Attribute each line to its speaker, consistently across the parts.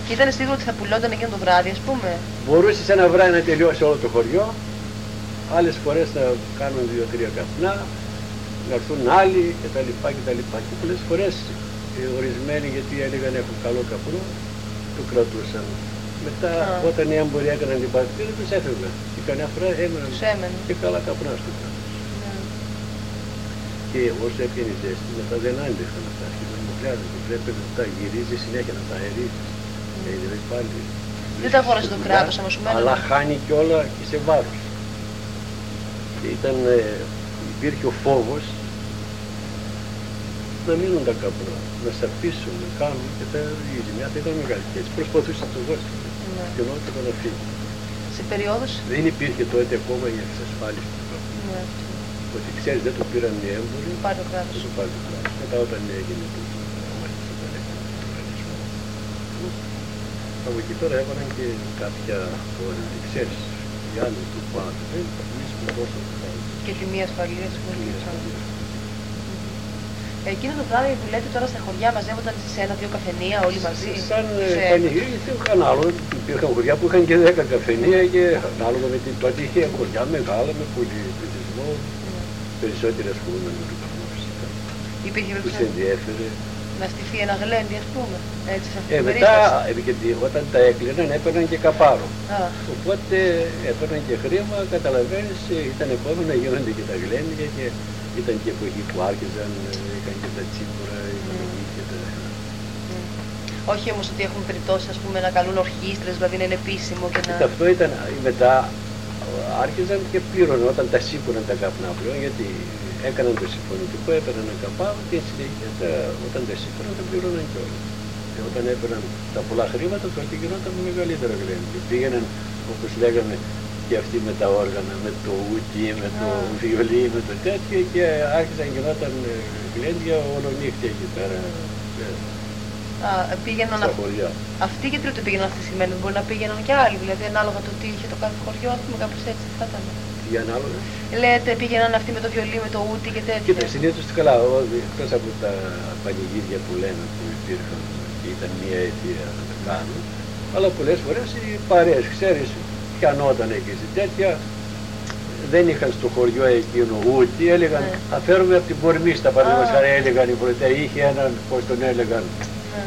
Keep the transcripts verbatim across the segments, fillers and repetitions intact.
Speaker 1: Και ήταν σίγουρο ότι θα πουλόταν εκείνο το βράδυ, ας πούμε.
Speaker 2: Μπορούσε σε ένα βράδυ να τελειώσει όλο το χωριό. Άλλες φορές θα κάνουν δύο-τρία καπνά, να έρθουν άλλοι κτλ. κτλ. Και πολλές φορές οι ορισμένοι, γιατί έλεγαν έχουν καλό καπνό, το κρατούσαν. Μετά ah. όταν οι έμποροι έκαναν την παρτίδα τους έφευγαν. Και καμιά φορά έμεναν και καλά καπνά στο κράτος. Yeah. Και όσο έπιανε η ζέστη, μετά δεν άντεχαν αυτά. Αρχίζαν να χρειάζεται. Πρέπει να τα γυρίζει συνέχεια, να τα αερίζει. Mm. Δηλαδή πάλι.
Speaker 1: Δεν τα αγόρασε το κράτος αμεσουμένως.
Speaker 2: Αλλά χάνει κιόλα και σε βάρος. Και ήταν, ε, υπήρχε ο φόβος να μείνουν τα καπνά, να σαπίσουν, να κάνουν και τα, η ζημιά θα ήταν μεγάλη. Και έτσι προσπαθούσε να το δώσει. Ναι. Και ενώ το να φύγει.
Speaker 1: Σε περίοδους.
Speaker 2: Δεν υπήρχε τότε ακόμα η εξασφάλιση του καπνού. Ναι. Ότι ξέρεις, δεν το πήραν οι έμποροι.
Speaker 1: Το πάρει το κράτος.
Speaker 2: Το πάρει το κράτος. Μετά όταν έγινε το οργανισμό. Από εκεί τώρα έβαλαν και κάποια όρια. Ξέρεις, οι άλλοι του πάνω. Εμείς που τόσο το κάνουμε.
Speaker 1: Και τιμή ασφαλείας που είναι. Εκείνο το βράδυ που λέτε τώρα στα χωριά μαζεύονταν σε ένα-δύο καφενεία όλοι μαζί.
Speaker 2: Σαν πανηγύρι, είχαν άλλο. Υπήρχαν χωριά που είχαν και δέκα καφενεία και ανάλογα με την τότε είχε χωριά μεγάλα με πολύ πληθυσμό. Περισσότεροι ασχολούνταν με το καπνό φυσικά.
Speaker 1: Υπήρχε
Speaker 2: τους ενδιέφερε.
Speaker 1: Να στηθεί ένα γλέντι, ας πούμε. Έτσι, σε αυτή
Speaker 2: ε,
Speaker 1: την
Speaker 2: μετά,
Speaker 1: περίσταση.
Speaker 2: γιατί όταν τα έκλειναν έπαιρναν και καπάρο.
Speaker 1: Α.
Speaker 2: Οπότε έπαιρναν και χρήμα, καταλαβαίνεις, ήταν επόμενα να γίνονται και τα γλέντια και ήταν και εποχή που άρχιζαν, είχαν και τα τσίπουρα, είχαν mm. και τα...
Speaker 1: Mm. Όχι όμως ότι έχουν περιπτώσει, ας πούμε, να καλούν ορχήστρες, δηλαδή να είναι επίσημο και να...
Speaker 2: Αυτό ήταν, μετά άρχιζαν και πλήρωναν όταν τα σήκωναν τα καπνά πλέον, γιατί έκαναν το συμφωνητικό, έπαιρναν ένα καπάρο και συνέχεια όταν τα σήκωναν τα πλήρωναν κιόλας. Και όταν έπαιρναν τα πολλά χρήματα, τότε γινόταν μεγαλύτερα γλέντια. Πήγαιναν, όπως λέγαμε, και αυτοί με τα όργανα, με το ούτι, με το ah. βιολί, με το τέτοιο και άρχισαν γινόταν γλέντια όλο νύχτια εκεί πέρα.
Speaker 1: Α, πήγαιναν
Speaker 2: στα χωριά.
Speaker 1: Αυτοί γιατί το πήγαιναν αυτοί σημαίνει, μπορεί να πήγαιναν και άλλοι, δηλαδή ανάλογα το τι είχε το κάθε χωριό, ας πούμε κάπως έτσι θα ήταν.
Speaker 2: Για ανάλογα.
Speaker 1: Λέτε πήγαιναν αυτοί με το βιολί, με το ούτι και τέτοια.
Speaker 2: Κοίτα, συνήθως καλά, εκτός από τα πανηγύρια που λένε που υπήρχαν και ήταν μια αιτία να τα κάνουν, αλλά πολλές φορές οι παρέες, ξέρεις, πιανόταν εκεί σε τέτοια, δεν είχαν στο χωριό εκείνο ούτι, έλεγαν ναι. θα φέρουμε από την Πορμίστα, παραδείγματος χάρη έλεγαν οι πολιτές, είχε έναν, πώς τον έλεγαν, ναι.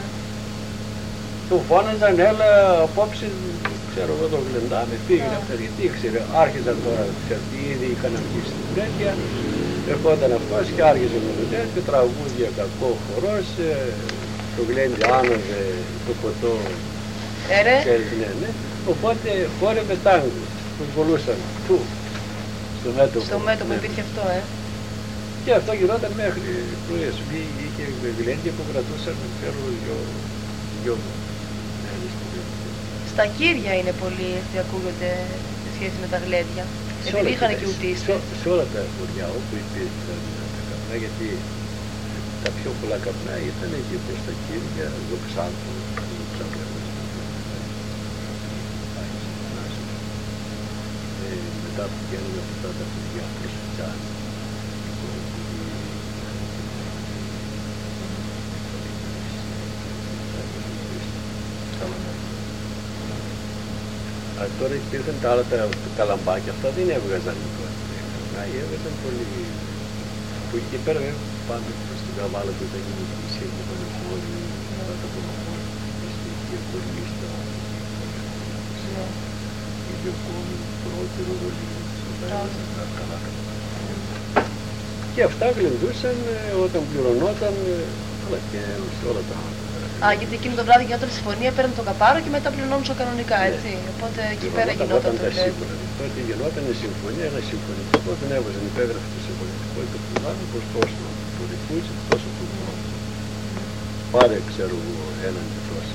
Speaker 2: του φώναζαν, έλα απόψε, ξέρω εγώ το γλεντάμε, πήγαινε yeah. αυτά, γιατί ήξερε, άρχιζαν τώρα, ξέρετε, ήδη είχαν αρχίσει την τέτοια, ερχόταν αυτός και άρχιζε με το τέτοιο, τραγούδια, κακό χορός, το γλέντι άνοβε, το ποτό, ξέρεις, ναι, ναι. Οπότε χόρευε τάγκο, που βολούσαν, του, στο μέτωπο.
Speaker 1: Στο μέτωπο υπήρχε αυτό, ε.
Speaker 2: Και αυτό γινόταν μέχρι πρωίες. Είχε γλέντια που κρατούσαν, ξέρω, δυο, δυο μέρες.
Speaker 1: Στα Κύρια είναι πολύ, έτσι ακούγονται, σε σχέση με τα γλέντια. Επειδή είχαν και ουτίστες. Σε,
Speaker 2: σε όλα τα χωριά όπου υπήρχαν τα καπνά, γιατί τα πιο πολλά καπνά ήταν εκεί προς τα Κύρια, εδώ Ξάνθο, Ξάνθο. Μετά που πηγαίνουν αυτά τα παιδιά προς Τσάνη. Αλλά τώρα υπήρχαν τα άλλα τα καλαμπάκια, αυτά δεν έβγαζαν τώρα. Έβγαζαν πολύ. Που εκεί πέρα πάμε στην Καβάλα που ήταν η νησία που ήταν ο χώροι, αυτά τα κομμάτια, η Πορμίστα, η Διοκόνη, πρώτερο ρολίο, τα καλά κομμάτια. Και αυτά γλεντούσαν όταν πληρωνόταν, αλλά και σε όλα τα άλλα.
Speaker 1: Α, γιατί εκείνο το βράδυ γινόταν συμφωνία, παίρνουν το καπάρο και μετά πληρωνόντουσαν κανονικά, έτσι. Ναι. Οπότε εκεί πέρα γινόταν το
Speaker 2: γλέντι. Τότε γινόταν η συμφωνία, ένα συμφωνητικό, τον έβαζαν, υπέγραφε το συμφωνητικό και το πληρώναν προς τόσο το ρηφούτσι, τόσο του χρόνου. Πάρε, ξέρω εγώ, έναν και τόσο.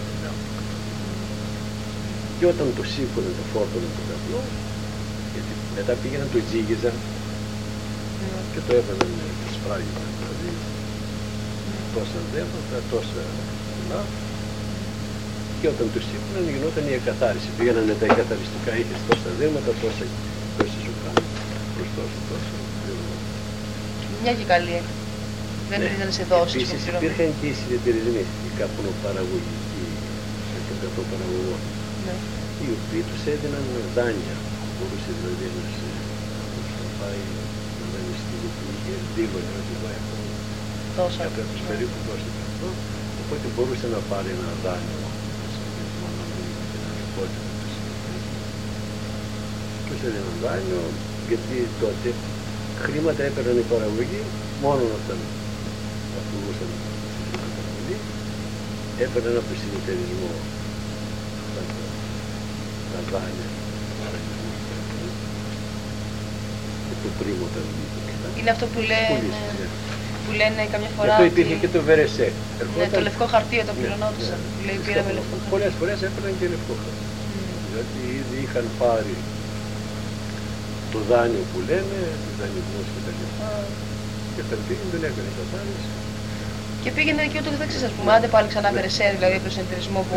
Speaker 2: Και όταν το σήκωνε, το φόρτωνε το καπνό, γιατί μετά πήγαιναν, το τζίγιζαν mm. και το έβαζαν το σπράγιο, δηλαδή τόσα δέματα, τόσα πολλά. Και όταν το σήκωναν γινόταν η εκαθάριση. Πήγαιναν τα εκαθαριστικά, είχες τόσα δέματα, τόσα, τόσα σου κάνουν, προς τόσο, τόσο.
Speaker 1: Μια και καλή. Δεν ήταν σε δόσεις.
Speaker 2: Επίσης υπήρχαν και οι συνεταιρισμοί, οι καπνοπαραγωγικοί, εκατό παραγωγών,
Speaker 1: Ναι.
Speaker 2: οι οποίοι τους έδιναν δάνεια. Μπορούσε δηλαδή ένας άνθρωπος να πάει να δανειστεί, που είχε δίγωνε ότι εγώ έχω
Speaker 1: Τόσα.
Speaker 2: και πρέπει περίπου τόσο και αυτό, οπότε μπορούσε να πάρει ένα δάνειο μόνο και να λεπόταν τους έδιναν δάνειο, γιατί τότε χρήματα έπαιρναν η παραγωγή μόνο όταν πουλούσαν την παραγωγή, έπαιρναν από το συνεταιρισμό τα, τα δάνεια και το πρίμο τα δίδυκτα.
Speaker 1: Είναι αυτό που λένε,
Speaker 2: ναι.
Speaker 1: που λένε καμιά
Speaker 2: Γι'
Speaker 1: φορά
Speaker 2: αυτό
Speaker 1: ότι...
Speaker 2: υπήρχε και το βερεσέ.
Speaker 1: Ναι, το λευκό χαρτί όταν πληρωνόντουσαν.
Speaker 2: Ναι,
Speaker 1: Λέει
Speaker 2: ναι.
Speaker 1: πήραμε λευκό χαρτί.
Speaker 2: Πολλές φορές έπαιρναν και λευκό χαρτί.
Speaker 1: Mm.
Speaker 2: Διότι ήδη είχαν πάρει το δάνειο που λένε, τους δανεισμούς και τα λοιπά, και φερπίγουν δεν έκανε κατάρρευση.
Speaker 1: Και πήγαινε και ούτω καθεξής, ας πούμε, άντε πάλι ξανά βερεσέ, δηλαδή από το συνεταιρισμό που...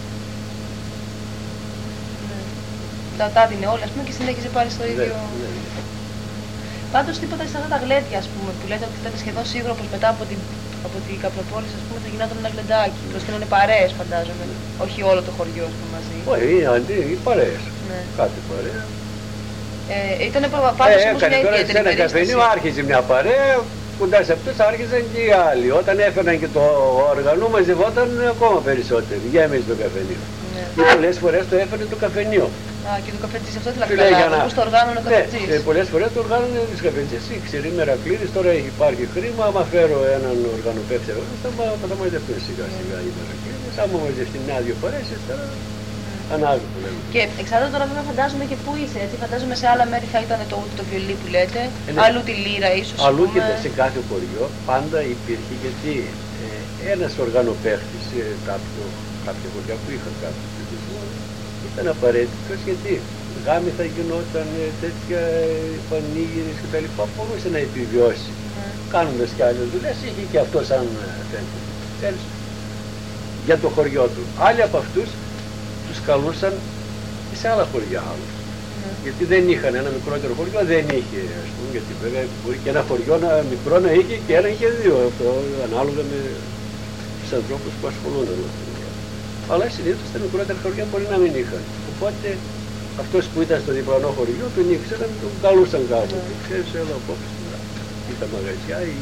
Speaker 1: Ναι. Τα, τα δίνε όλα, ας πούμε, και συνέχιζε πάλι στο ίδιο...
Speaker 2: Ναι, ναι.
Speaker 1: Πάντως τίποτα σε αυτά τα γλέντια, ας πούμε, που λέτε ότι ήταν σχεδόν σίγουρο πως μετά από την, από την Καπνοπόλη, ας πούμε, θα γινόταν ένα γλεντάκι. Το στέλνανε παρέες, φαντάζομαι. Όχι όλο το χωριό, ας πούμε, μαζί.
Speaker 2: Όχι, αντί, οι παρέες.
Speaker 1: Ναι.
Speaker 2: Κάθε παρέα.
Speaker 1: Ε, ήταν πάντως
Speaker 2: Ε,
Speaker 1: όμως
Speaker 2: έκανε
Speaker 1: μια
Speaker 2: τώρα σε
Speaker 1: ιδιαίτερη
Speaker 2: ένα
Speaker 1: περίσταση.
Speaker 2: καφενείο, άρχιζε μια παρέα, κοντά σε αυτούς άρχιζαν και οι άλλοι. Όταν έφεραν και το όργανο, μαζευόταν ακόμα περισσότεροι. Γέμιζε το καφενείο.
Speaker 1: Ναι.
Speaker 2: Και πολλές φορές το έφερε το καφενείο.
Speaker 1: Α, και το καφετζής, αυτό ήθελα να
Speaker 2: Φίλε, για
Speaker 1: καταλάβω,
Speaker 2: να-
Speaker 1: πώς το οργάνωνε ο
Speaker 2: Ναι,
Speaker 1: καφετζής.
Speaker 2: ε, πολλές φορές το οργάνωνε τις καφετζές. Η ξηρή Μερακλήδης, τώρα έχει υπάρχει χρήμα. Άμα φέρω έναν οργανοπαίχτη εγώ, θα, μα- θα μαζευτούν σιγά σιγά οι Μερακλήδες. Άμα μαζευτεί μια-δυο φορές, ύστερα ανάβει που λέμε.
Speaker 1: Και εξαρτάται τώρα βέβαια φαντάζομαι και πού είσαι, έτσι. Φαντάζομαι σε άλλα μέρη θα ήταν το, ούτε το βιολί που λέτε,
Speaker 2: Ε, ναι.
Speaker 1: αλλού τη λύρα ίσως.
Speaker 2: Αλλού
Speaker 1: ας
Speaker 2: και
Speaker 1: πούμε.
Speaker 2: σε κάθε χωριό πάντα υπήρχε, γιατί ε, ένας οργανοπαίχτης σε κάποιο, κάποια χωριά που είχαν κάποιο πληθυσμό ήταν απαραίτητος, γιατί γάμοι θα γινόταν, ε, τέτοια ε, πανήγυρες κτλ. Μπορούσε να επιβιώσει.
Speaker 1: Ναι.
Speaker 2: Κάνοντας και άλλες δουλειές, είχε και αυτό σαν θέμα. Ξέρεις, για το χωριό του. Άλλοι από αυτούς τους καλούσαν σε άλλα χωριά άλλους.
Speaker 1: Ναι.
Speaker 2: Γιατί δεν είχαν ένα μικρότερο χωριό, δεν είχε, ας πούμε, γιατί βέβαια μπορεί και ένα χωριό να, μικρό να είχε και ένα είχε δύο, αυτό ανάλογα με τους ανθρώπους που ασχολούνται με αυτό. Αλλά συνήθως τα μικρότερα χωριά μπορεί να μην είχαν. Οπότε αυτός που ήταν στο διπλανό χωριό τον ήξεραν, τον καλούσαν κάπου.
Speaker 1: Ναι.
Speaker 2: Ξέρεις, έλα απόψε, ή τα μαγαζιά ή...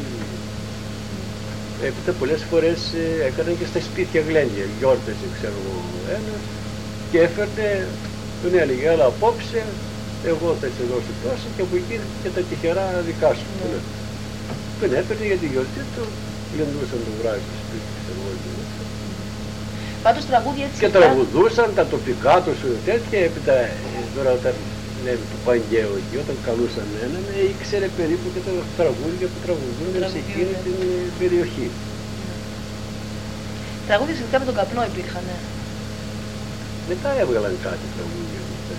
Speaker 2: Έπειτα πολλές φορές ε, έκαναν και στα σπίτια γλέντια, γιόρταζε ξέρω εγώ ένας και έφερνε, τον έλεγε έλα απόψε, εγώ θα σε δώσω τόσο και από εκεί και τα τυχερά δικά σου.
Speaker 1: Ναι.
Speaker 2: Τον έφερνε για τη γιορτή του, γλεντούσαν το βράδυ στο σπίτι ξέρω εγώ.
Speaker 1: Πάντως τραγούδια έτσι.
Speaker 2: Και
Speaker 1: αυτά-
Speaker 2: τραγουδούσαν τα τοπικά τους τέτοια, έπειτα ε, τώρα όταν λέμε το Παγκαίο εκεί, όταν καλούσαν έναν, ε, ήξερε περίπου και τα τραγούδια που τραγουδούν σε
Speaker 1: Τραγουδίουνε.
Speaker 2: εκείνη την ε, περιοχή.
Speaker 1: Τραγούδια σχετικά με τον καπνό υπήρχαν. Ναι.
Speaker 2: Μετά έβγαλαν κάτι τραγούδια. μετά,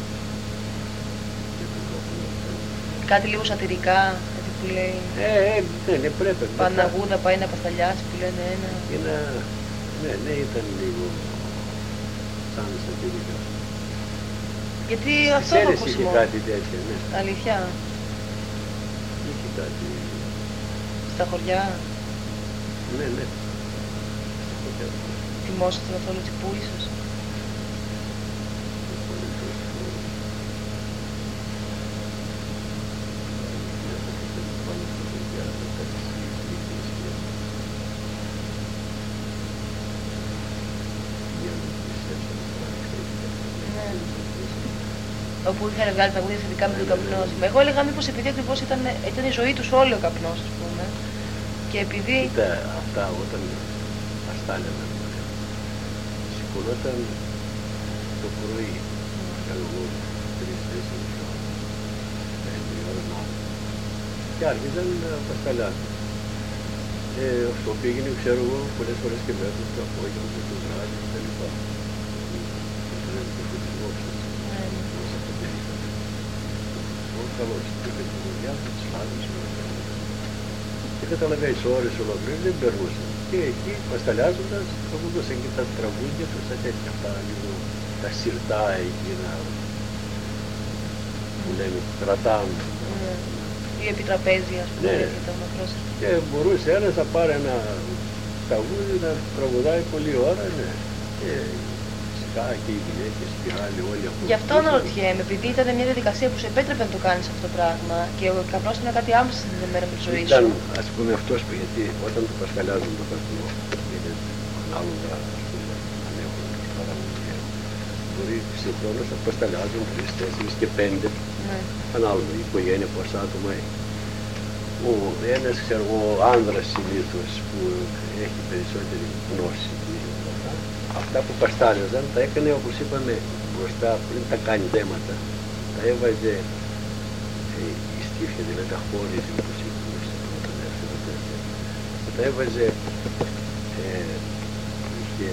Speaker 2: για τον καπνό.
Speaker 1: Κάτι λίγο σατυρικά, έτσι που λέει.
Speaker 2: Ε, ε, ναι, ναι, πρέπει. μετά.
Speaker 1: Παναγούδα πάει να πασταλιάσει που λένε ένα.
Speaker 2: Και να, ναι, ναι, ήταν λίγο σαν σατυρικά.
Speaker 1: Γιατί
Speaker 2: Στις
Speaker 1: αυτό έχω
Speaker 2: Σέρρες είχε
Speaker 1: ακούσιμο.
Speaker 2: κάτι τέτοιο, ναι.
Speaker 1: Αλήθεια.
Speaker 2: Είχε κάτι,
Speaker 1: Στα χωριά.
Speaker 2: ναι, ναι. Στα χωριά.
Speaker 1: Θυμόσαστε με αυτό το τσιπού ίσως. Ναι. Όπου είχαν βγάλει τραγούδια σχετικά με τον καπνό. ας πούμε. Εγώ έλεγα μήπως επειδή ακριβώς ήταν, ήταν η ζωή τους όλη ο καπνός, ας πούμε. Και επειδή.
Speaker 2: Κοίτα, αυτά όταν αστάλιαναν, σηκωνόταν το πρωί, κάνω εγώ τρεις, τέσσερις ώρες, πέντε ώρα να και άρχιζαν να πασταλιάζουν. Ε, αυτό πήγαινε, ξέρω εγώ, πολλές φορές και μέσα στο απόγευμα και το βράδυ και τα λοιπά. Ήταν το φωτισμό, ξέρεις,
Speaker 1: Ναι, ναι.
Speaker 2: μέσα από το περίπτωση. Ο καλός, και με τη δουλειά του, τις λάδες, και καταλαβαίνεις ώρες ολόκληρες δεν περνούσαν. Και εκεί πασταλιάζοντας τραγουδούσαν και τα τραγούδια τους, τα τέτοια αυτά λίγο, τα σιρτά εκείνα που λέμε κρατάνε.
Speaker 1: Ναι. Ή επιτραπέζι, ας πούμε.
Speaker 2: Ναι.
Speaker 1: τέτοια, τα μακρόσυρτα.
Speaker 2: Και μπορούσε ένας να πάρει ένα τραγούδι να τραγουδάει πολλή ώρα, ναι. Και φυσικά και οι γυναίκες και άλλοι όλοι από.
Speaker 1: Γι' αυτό αναρωτιέμαι, επειδή ήταν μια διαδικασία που σε επέτρεπε να το κάνεις αυτό το πράγμα και ο καπνός ήταν κάτι άμεσα συνδεδεμένο με τη ζωή σου.
Speaker 2: Ήταν, ας πούμε, αυτός που, γιατί όταν το πασχαλιάζουν το καπνό, είναι ανάλογα, ας πούμε, αν έχουν τους παραγωγές, μπορεί συγχρόνως να πασχαλιάζουν τρεις, τέσσερις και πέντε, ναι. Ανάλογα η οικογένεια πόσα άτομα έχει. Ο ένας, ξέρω εγώ, άνδρας συνήθως που έχει περισσότερη γνώση, αυτά που παστάριζαν τα έκανε, όπως είπαμε, μπροστά πριν τα κάνει δέματα, τα έβαζε ε, η στίφια, δηλαδή τα χώριζε, όπως είπαμε στο πρώτο δεύτερο τέτοιο, τα έβαζε ε, είχε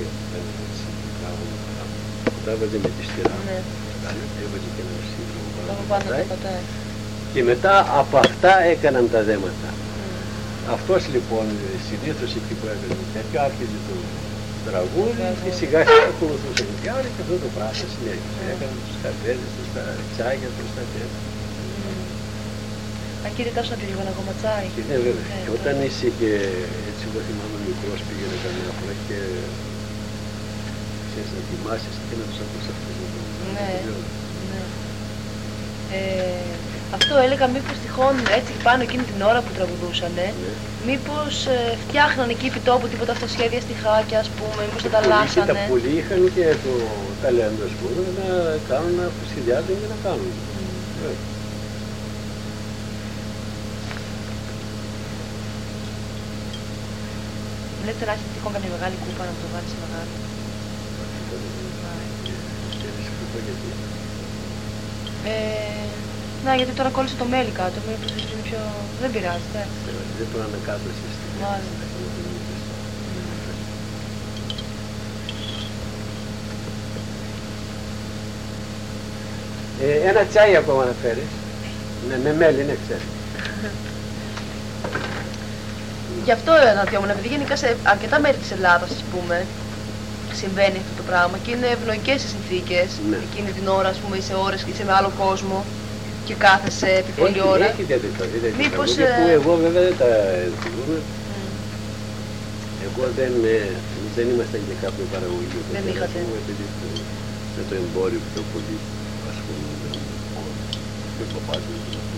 Speaker 2: τα έβαζε με τη στυρά, ναι. Έβαζε και ένα σίδρο και μετά από αυτά έκαναν τα δέματα. Mm. Αυτός λοιπόν συνήθως εκεί που έκανε τέτοιο άρχιζε το τραγούδι και σιγά σιγά ακολουθούσε το διάλογο και αυτό το πράγμα συνέχισε. Mm. Έκαναν τους καφέδες, τους τα τσάγια, τους τα τέτοια.
Speaker 1: Αν κύριε Τάσο να πει λίγο ένα ακόμα τσάι.
Speaker 2: Ναι βέβαια. Yeah, και όταν είσαι και έτσι εγώ θυμάμαι μικρός πήγαινε καμιά φορά και ξέρεις να θυμάσαι και να τους ακούς αυτούς.
Speaker 1: Ναι. Ε, αυτό έλεγα μήπως τυχόν έτσι πάνω εκείνη την ώρα που τραγουδούσανε, ναι. Μήπως ε, φτιάχναν εκεί επί τόπου τίποτα αυτοσχέδια στιχάκια, ας πούμε, μήπως τα ταλάσσανε.
Speaker 2: Τα πουλί είχαν και το ταλέντο, ας πούμε, να κάνουν, να σχεδιάζουν και να κάνουν. Mm. Yeah.
Speaker 1: Λέτε να έχετε τυχόν καμία μεγάλη κούπα να το βάλεις μεγάλη. Ε, να, γιατί τώρα κόλλησε το μέλι κάτω, μήπως είναι πιο... Δεν πειράζει, εντάξει.
Speaker 2: Δεν το ανακάτωσε στη μέση. Ε, ένα τσάι ακόμα να φέρεις. Ναι, με μέλι, ναι, ξέρεις.
Speaker 1: Γι' αυτό αναρωτιόμουν, επειδή γενικά σε αρκετά μέρη της Ελλάδας, ας πούμε, συμβαίνει αυτό το πράγμα και είναι ευνοϊκές οι συνθήκες, ναι. Εκείνη την ώρα, ας πούμε, είσαι ώρες και είσαι με άλλο κόσμο και κάθεσαι επί πολλή ώρα.
Speaker 2: Έχει τέτοια,
Speaker 1: μήπως...
Speaker 2: Ε... που εγώ βέβαια δεν τα θυμούμαι. Mm. Εγώ δεν, δεν ήμασταν και κάποιο παραγωγή.
Speaker 1: Δεν είχατε.
Speaker 2: Επειδή με το εμπόριο πιο πολύ ασχολούνται με το πάτημα.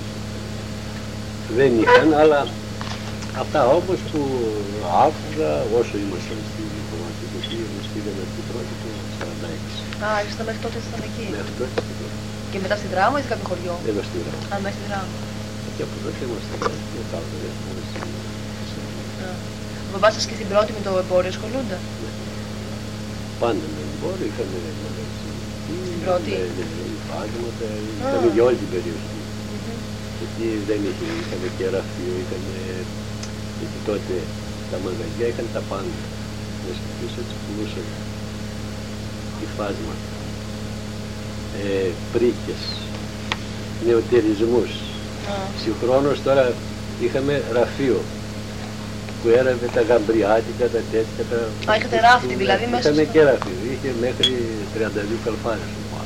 Speaker 2: Δεν είχαν, αλλά αυτά όμως που άκουγα όσο ήμασταν στην κομματική και στείλαμε την πρώτη του σαράντα έξι.
Speaker 1: Α, ήσασταν μέχρι τότε ήσασταν εκεί.
Speaker 2: Μέχρι τότε στην πρώτη.
Speaker 1: Και μετά στην Δράμα ή σε κάποιο χωριό?
Speaker 2: Εδώ στην Δράμα.
Speaker 1: Α, μέσα στην Δράμα.
Speaker 2: Και από τότε ήμασταν και κάτω, δεν μπορείς.
Speaker 1: Ο μπαμπάς σας και στην πρώτη με το εμπόριο ασχολούνται?
Speaker 2: Πάντα με εμπόριο, είχαμε
Speaker 1: στην πρώτη.
Speaker 2: Υφάσματα, είχαμε για όλη την περιοχή. Γιατί δεν είχε, είχαμε και ραφείο, είχαμε, γιατί τότε τα μαγαζιά είχαν τα πάντα. Μέσα πίσω έτσι πουλούσαν υφάσματα, ε, πρίκες, νεωτερισμούς. Συγχρόνως τώρα είχαμε ραφείο που έραβε τα γαμπριάτικα, τα τέτοια. Τα...
Speaker 1: Α, είχατε ράφτη δηλαδή μέσα
Speaker 2: είχαμε
Speaker 1: στο...
Speaker 2: και ραφείο, είχε μέχρι τριάντα δύο καλφάρες.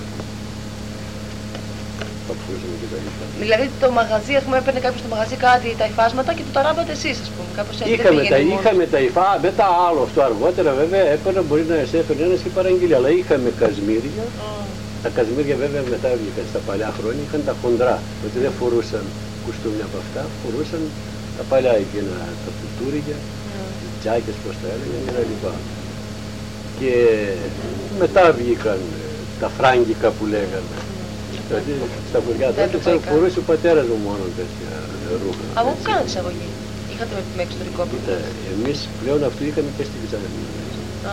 Speaker 1: Δηλαδή το μαγαζί, ας πούμε, έπαιρνε κάποιος στο μαγαζί κάτι, τα υφάσματα και το ταράβατε εσείς, ας πούμε, κάπως έτσι.
Speaker 2: Είχαμε τα, είχαμε τα υφά, μετά άλλο αυτό αργότερα βέβαια έπαιρνε, μπορεί να σε έφερνε ένας και παραγγείλει, αλλά είχαμε κασμίρια. Mm. Τα κασμίρια βέβαια μετά βγήκαν στα παλιά χρόνια, είχαν τα χοντρά, ότι δεν φορούσαν κουστούμια από αυτά, φορούσαν τα παλιά εκείνα, τα φουτούρια, mm. οι τζάκες πώς τα έλεγαν και τα λοιπά. Και μετά βγήκαν τα φράγκικα που λέγανε. Δηλαδή στα χωριά τότε ξέρω φορούσε ο πατέρας μου μόνο τέτοια ρούχα.
Speaker 1: Από πού κάνατε εισαγωγή? Είχατε με εξωτερικό πίσω?
Speaker 2: Εμείς πλέον αυτό είχαμε και στη Βυζαντινή.
Speaker 1: Α.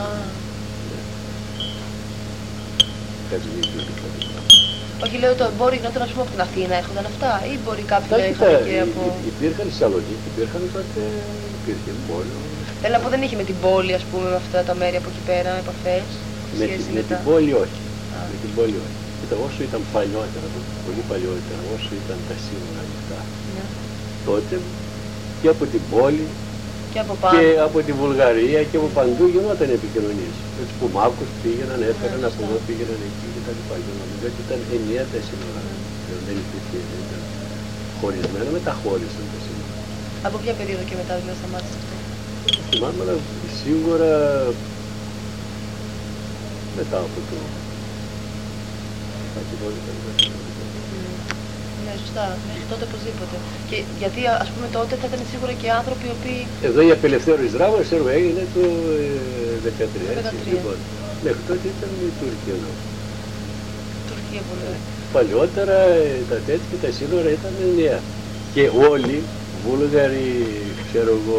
Speaker 1: Όχι, λέω το εμπόριο γινόταν ας πούμε από την Αθήνα, έρχονταν αυτά ή μπορεί κάποιοι να είχαν και από...
Speaker 2: Υπήρχαν στη Σαλονίκη, υπήρχαν τότε, υπήρχε πόλη.
Speaker 1: Θέλω να πω δεν είχε με την πόλη ας πούμε με αυτά τα μέρη από εκεί πέρα, επαφές?
Speaker 2: Με την πόλη όχι, με την πόλη όχι. Κοίτα, όσο ήταν παλιότερα, πολύ παλιότερα, όσο ήταν τα σύνορα ανοιχτά, ναι. Τότε και από την πόλη
Speaker 1: και από,
Speaker 2: και από τη Βουλγαρία και από παντού γινόταν επικοινωνίες. Έτσι που μάκους πήγαιναν, έφεραν ναι, από εδώ, πήγαιναν εκεί και τα λοιπά. Νομίζω ότι ήταν ενιαία τα σύνορα. Ναι. Δεν υπήρχε, δεν ήταν χωρισμένο, μεταχώρισαν τα σύνορα.
Speaker 1: Από ποια περίοδο και μετά δηλαδή σταμάτησε αυτό?
Speaker 2: Θυμάμαι, αλλά σίγουρα μετά από το...
Speaker 1: Ναι, σωστά. Μέχρι τότε οπωσδήποτε. Και γιατί ας πούμε τότε θα ήταν σίγουρα και άνθρωποι οι οποίοι...
Speaker 2: Εδώ η απελευθέρωση δράμας έργο έγινε το δεκατρία. Λοιπόν, μέχρι τότε ήταν η Τουρκία εδώ.
Speaker 1: Τουρκία πολύ.
Speaker 2: Παλιότερα τα τέτοια, τα σύνορα ήταν νέα. Και όλοι, Βούλγαροι, ξέρω εγώ,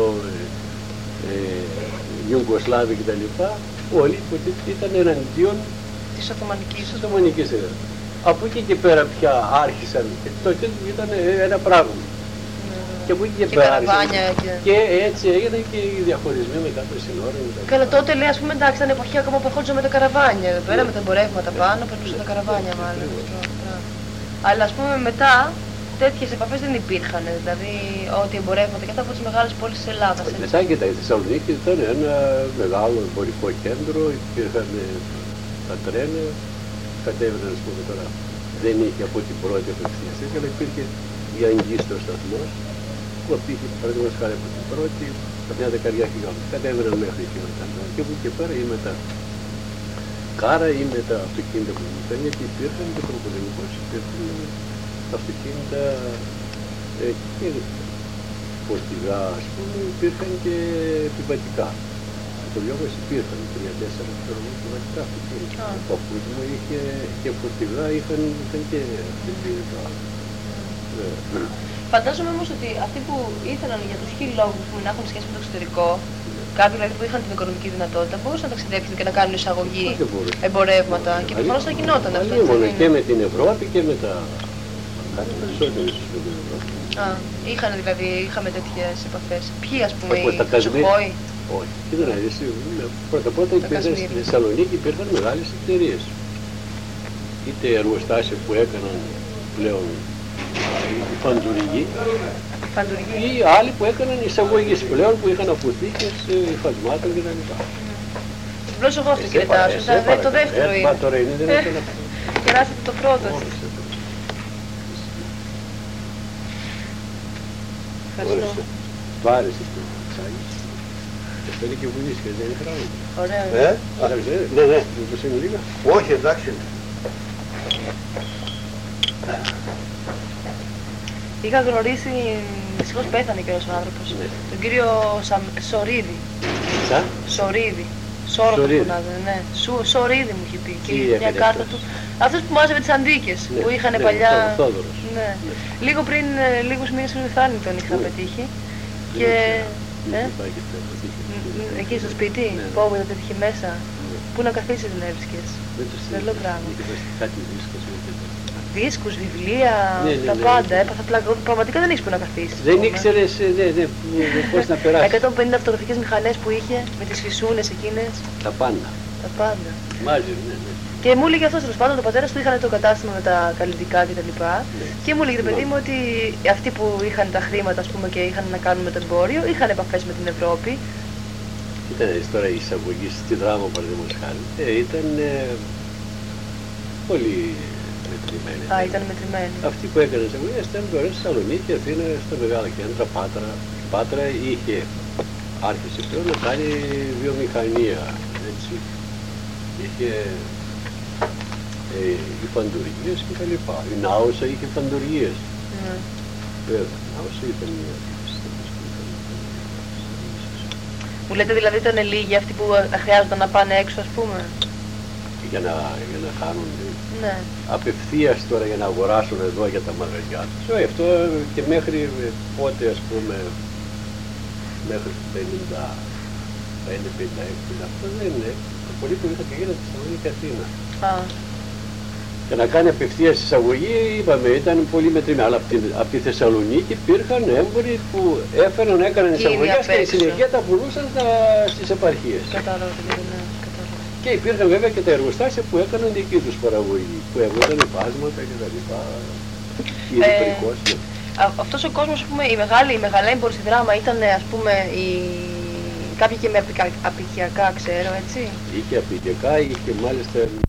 Speaker 2: ε, Ιουγκοσλάβοι κτλ. Όλοι ήταν εναντίον
Speaker 1: της Οθωμανικής.
Speaker 2: Της Οθωμανικής. Από εκεί και πέρα πια άρχισαν, τότε ήταν ένα πράγμα.
Speaker 1: Ναι.
Speaker 2: Και από εκεί και,
Speaker 1: και
Speaker 2: πέρα
Speaker 1: άρχισαν.
Speaker 2: Και... και έτσι έγινε και οι διαχωρισμοί μετά το σύνορα.
Speaker 1: Καλά, τότε λέει, ας πούμε, εντάξει, ήταν εποχή ακόμα που ερχόντουσαν με τα καραβάνια. Εδώ πέρα με τα εμπορεύματα πάνω, περνούσαν τα καραβάνια μάλλον. Αλλά ας πούμε μετά τέτοιες επαφές δεν υπήρχαν. Δηλαδή, ότι εμπορεύματα και αυτά από τις μεγάλες πόλεις της Ελλάδας.
Speaker 2: Μετά και τα Θεσσαλονίκη ήταν ένα μεγάλο εμπορικό κέντρο, υπήρχαν τα τρένα, κατέβαιναν, ας πούμε τώρα. Δεν είχε από την πρώτη απευθείας, αλλά υπήρχε η Αγγίστος σταθμός, που πήγε παραδείγματος χάρη από την πρώτη, καμιά δεκαριά χιλιόμετρα. Κατέβαιναν μέχρι εκεί μετά, και από εκεί και πέρα ή μετά κάρα ή με τα αυτοκίνητα που μου φαίνεται, γιατί υπήρχαν και προπολεμικώς, υπήρχαν αυτοκίνητα ε, και φορτηγά, ας πούμε, υπήρχαν και επιβατικά. Το λέω μας υπήρχαν τρία-τέσσερα επιβατικά αυτοκίνητα. Ο παππούς μου είχε και φορτηγά, είχαν, είχαν και αυτοκίνητα.
Speaker 1: Φαντάζομαι όμως ότι αυτοί που ήθελαν για τους χίλιους λόγους που να έχουν σχέση με το εξωτερικό, κάποιοι δηλαδή που είχαν την οικονομική δυνατότητα, μπορούσαν να ταξιδέψουν και να κάνουν εισαγωγή εμπορεύματα και προφανώς θα γινόταν αυτό.
Speaker 2: Μόνο και με την Ευρώπη και με τα κάτι περισσότερες με την Ευρώπη.
Speaker 1: Α, είχαν δηλαδή, είχαμε τέτοιες επαφές. Ποιοι ας πούμε, οι
Speaker 2: Κασμίρ...
Speaker 1: Σοχόοι.
Speaker 2: Όχι, κοίτα να δεις, πρώτα πρώτα υπήρχαν στη Θεσσαλονίκη υπήρχαν μεγάλες εταιρείες. Είτε εργοστάσια που έκαναν πλέον οι φαντουργοί ή άλλοι που έκαναν εισαγωγές πλέον που είχαν αποθήκες υφασμάτων κτλ.
Speaker 1: Απλώς εγώ αυτό κύριε Τάσο, το δεύτερο είναι.
Speaker 2: Μα τώρα είναι, δεν είναι ένα...
Speaker 1: Κεράσετε το πρώτο. Ευχαριστώ.
Speaker 2: Του άρεσε το ψάγεις. Αυτό είναι και βουλίσκες, δεν είναι χρόνο.
Speaker 1: Ωραίο.
Speaker 2: Ε, ναι, ναι, μήπως είναι λίγα.
Speaker 3: Όχι, εντάξει.
Speaker 1: Είχα γνωρίσει, δυστυχώς πέθανε και ο άνθρωπος, ναι. Τον κύριο Σα... Σωρίδη.
Speaker 2: Σα?
Speaker 1: Σωρίδη. Σόρο το φωνάζανε, ναι. Σου, Σωρίδη μου είχε πει. Και μια κάρτα του. Αυτός που μάζευε τις αντίκες, ναι, που είχαν ναι, παλιά...
Speaker 2: Θόδωρος.
Speaker 1: Ναι. Ναι. Λίγο πριν, λίγους μήνες πριν φάνη τον είχα ναι. πετύχει. Ναι. Και... Ναι. Ναι. Εκεί στο σπίτι, ναι. Πω που δεν είχε μέσα. Ναι. Πού να καθίσεις δεν έβρισκες. Τρελό πράγμα. Δίσκους, βιβλία, ναι, ναι, τα πάντα, ναι, ναι. Έπαθα πλάκα. Πραγματικά δεν έχεις που να καθίσεις.
Speaker 2: Δεν ήξερες ναι, ναι, πώς να περάσεις.
Speaker 1: εκατόν πενήντα φωτογραφικές μηχανές που είχε, με τις φυσούνες εκείνες.
Speaker 2: Τα πάντα.
Speaker 1: Τα πάντα.
Speaker 2: Μάζευε, ναι, ναι.
Speaker 1: Και μου έλεγε αυτός τέλος πάντων, ο πατέρας του είχαν το κατάστημα με τα καλλιτικά κτλ. Ναι. Και μου έλεγε το παιδί μου ότι αυτοί που είχαν τα χρήματα ας πούμε, και είχαν να κάνουν με το εμπόριο, είχαν επαφές με την Ευρώπη.
Speaker 2: Ήταν τώρα η εισαγωγή στη Δράμο, παραδείγματος χάρη, ε, ήταν ε, πολύ... μετρημένη.
Speaker 1: Α, ήταν μετρημένη.
Speaker 2: Αυτοί που έκαναν εισαγωγές ήταν τώρα στη Θεσσαλονίκη, Αθήνα, στα μεγάλα κέντρα, Πάτρα. Η Πάτρα είχε άρχισε πλέον να κάνει βιομηχανία, έτσι. Είχε ε, οι φαντουργίες και τα λοιπά. Η Νάουσα είχε φαντουργίες. Ναι. Βέβαια, η Νάουσα ήταν μια...
Speaker 1: Μου λέτε δηλαδή ήταν λίγοι αυτοί που χρειάζονταν να πάνε έξω, ας πούμε.
Speaker 2: Για να, για να κάνουν
Speaker 1: ναι.
Speaker 2: Απευθείας τώρα για να αγοράσουν εδώ για τα μαγαζιά τους. Ε, αυτό και μέχρι πότε ας πούμε, μέχρι το πενήντα πέντε πενήντα έξι, αυτό δεν είναι. Το πολύ που είχα και γίνεται στη Θεσσαλονίκη Αθήνα. Α. Και να κάνει απευθείας εισαγωγή, είπαμε, ήταν πολύ μετρημένη. Αλλά από τη, από τη Θεσσαλονίκη υπήρχαν έμποροι που έφεραν, έκαναν εισαγωγές και στη συνεχεία τα πουλούσαν στις επαρχίες.
Speaker 1: Κατάλαβα, ναι.
Speaker 2: Και υπήρχαν βέβαια και τα εργοστάσια που έκαναν δική τους παραγωγή, που έβγαζαν υφάσματα και τα λοιπά,
Speaker 1: ε, αυτός ο κόσμος, ας πούμε, η μεγάλη, η μεγαλέμπορη στη Δράμα ήταν, ας πούμε, η... κάποιοι και με απικιακά, ξέρω, έτσι.
Speaker 2: Είχε απικιακά, είχε μάλιστα